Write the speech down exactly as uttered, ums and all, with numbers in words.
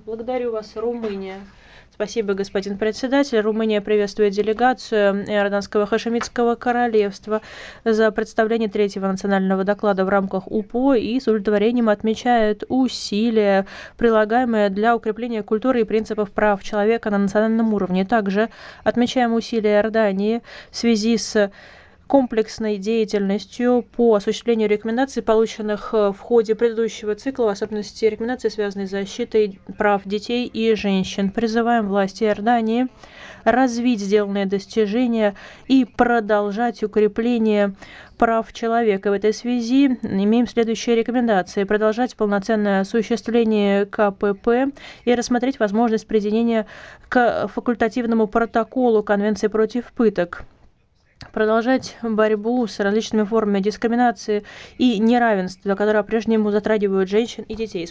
Благодарю вас, Румыния. Спасибо, господин председатель. Румыния приветствует делегацию Иорданского хашемитского королевства за представление третьего национального доклада в рамках УПО и с удовлетворением отмечает усилия, прилагаемые для укрепления культуры и принципов прав человека на национальном уровне. Также отмечаем усилия Иордании в связи с комплексной деятельностью по осуществлению рекомендаций, полученных в ходе предыдущего цикла, в особенности рекомендаций, связанные с защитой прав детей и женщин. Призываем власти Иордании развить сделанные достижения и продолжать укрепление прав человека. В этой связи имеем следующие рекомендации. Продолжать полноценное осуществление КПП и рассмотреть возможность присоединения к факультативному протоколу Конвенции против пыток. Продолжать борьбу с различными формами дискриминации и неравенства, которые по-прежнему затрагивают женщин и детей.